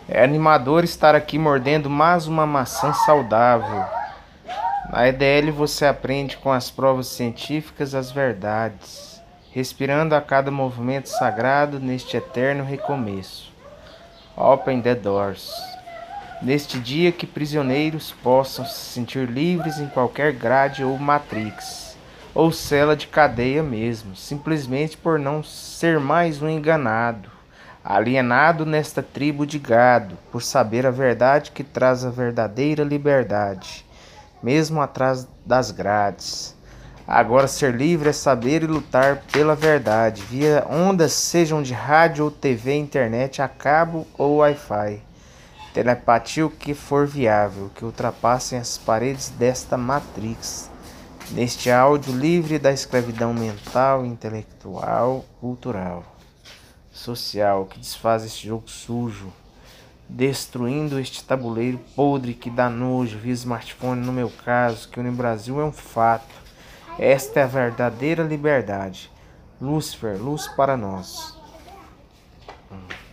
É animador estar aqui mordendo mais uma maçã saudável. Na EDL você aprende com as provas científicas as verdades, respirando a cada movimento sagrado neste eterno recomeço. Open the doors. Neste dia que prisioneiros possam se sentir livres em qualquer grade ou matrix, ou cela de cadeia mesmo, simplesmente por não ser mais um enganado, alienado nesta tribo de gado, por saber a verdade que traz a verdadeira liberdade, mesmo atrás das grades. Agora ser livre é saber e lutar pela verdade, via ondas sejam de rádio ou TV, internet, a cabo ou Wi-Fi. Telepatia o que for viável, que ultrapassem as paredes desta matrix. Neste áudio livre da escravidão mental, intelectual, cultural, social, que desfaz este jogo sujo, destruindo este tabuleiro podre que dá nojo via smartphone no meu caso, que o Brasil é um fato. Esta é a verdadeira liberdade. Lúcifer, luz para nós.